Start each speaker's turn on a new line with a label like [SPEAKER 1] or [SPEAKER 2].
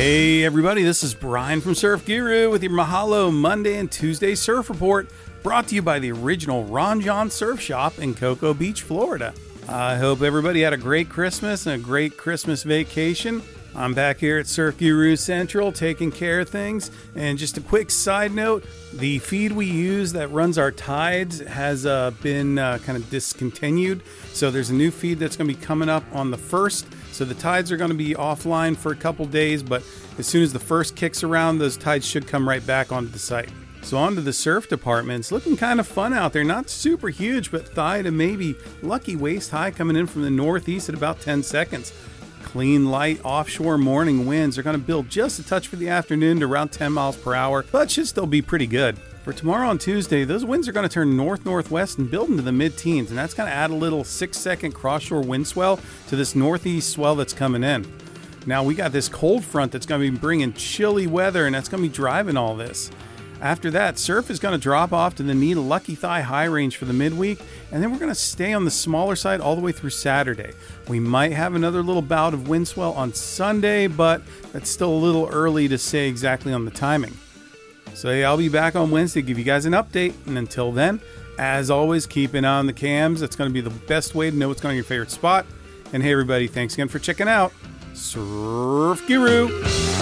[SPEAKER 1] Hey everybody, this is Brian from Surf Guru with your Mahalo Monday and Tuesday Surf Report, brought to you by the original Ron Jon Surf Shop in Cocoa Beach, Florida. I hope everybody had a great Christmas and a great Christmas vacation. I'm back here at Surf Guru Central taking care of things. And just a quick side note, the feed we use that runs our tides has been kind of discontinued. So there's a new feed that's going to be coming up on the 1st. So the tides are going to be offline for a couple days, but as soon as the 1st kicks around, those tides should come right back onto the site. So on to the surf department. It's looking kind of fun out there. Not super huge, but thigh to maybe lucky waist high coming in from the northeast at about 10 seconds. Clean, light, offshore morning winds are going to build just a touch for the afternoon to around 10 miles per hour, but should still be pretty good. For tomorrow on Tuesday, those winds are going to turn north-northwest and build into the mid-teens, and that's going to add a little 6-second cross-shore wind swell to this northeast swell that's coming in. Now, we got this cold front that's going to be bringing chilly weather, and that's going to be driving all this. After that, surf is going to drop off to the neat lucky thigh high range for the midweek, and then we're going to stay on the smaller side all the way through Saturday. We might have another little bout of wind swell on Sunday, but that's still a little early to say exactly on the timing. So hey, I'll be back on Wednesday to give you guys an update, and until then, as always, keep an eye on the cams. That's going to be the best way to know what's going on your favorite spot. And hey everybody, thanks again for checking out Surf Guru.